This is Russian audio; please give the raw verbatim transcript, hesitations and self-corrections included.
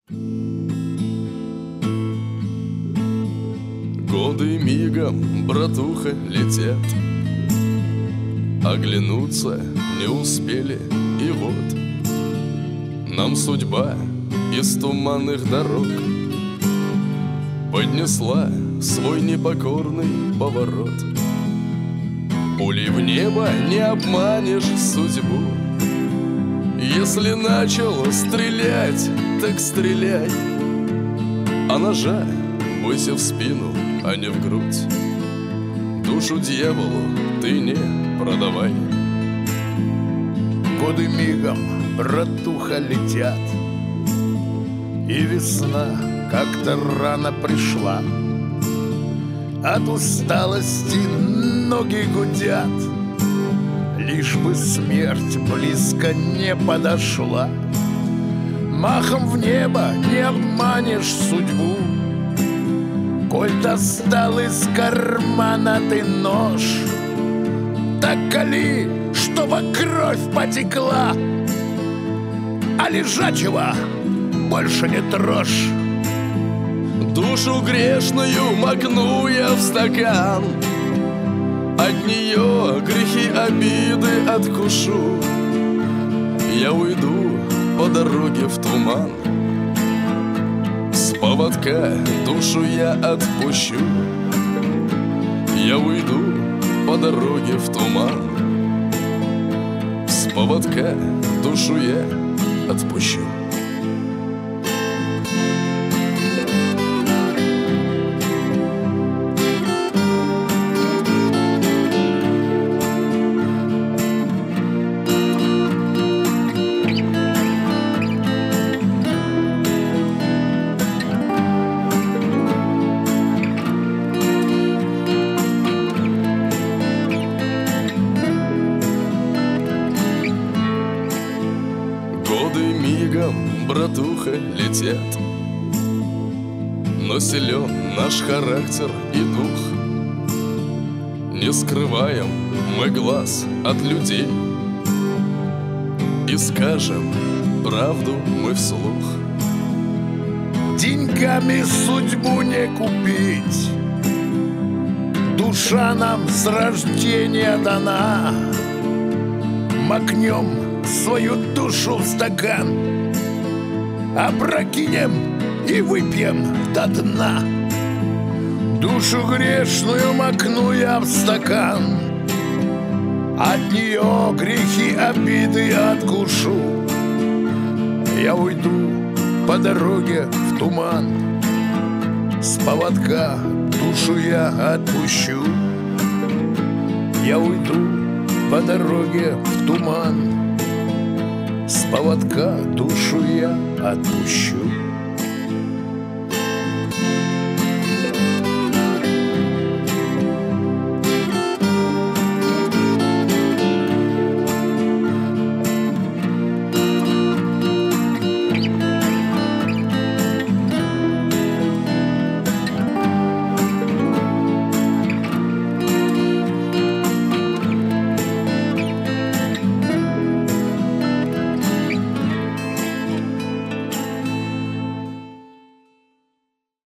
Годы мигом, братуха, летят, оглянуться не успели, и вот нам судьба из туманных дорог поднесла свой непокорный поворот. Пулей в небо не обманешь судьбу. Если начал стрелять, так стреляй, а ножа бойся в спину, а не в грудь. Душу дьяволу ты не продавай. Годы мигом, братуха, летят, и весна как-то рано пришла. От усталости ноги гудят, лишь бы смерть близко не подошла. Махом в небо не обманешь судьбу, коль достал из кармана ты нож, так кали, чтобы кровь потекла, а лежачего больше не трожь. Душу грешную макну я в стакан, от нее грехи, обиды откушу. Я уйду по дороге в туман, с поводка душу я отпущу. Я уйду по дороге в туман, с поводка душу я отпущу. Годы мигом, братуха, летят, но силен наш характер и дух. Не скрываем мы глаз от людей и скажем правду мы вслух. Деньгами судьбу не купить, душа нам с рождения дана. Макнем свою душу в стакан, опрокинем и выпьем до дна. Душу грешную макну я в стакан, от нее грехи, обиды откушу. Я уйду по дороге в туман, с поводка душу я отпущу. Я уйду по дороге в туман, с поводка душу я отпущу.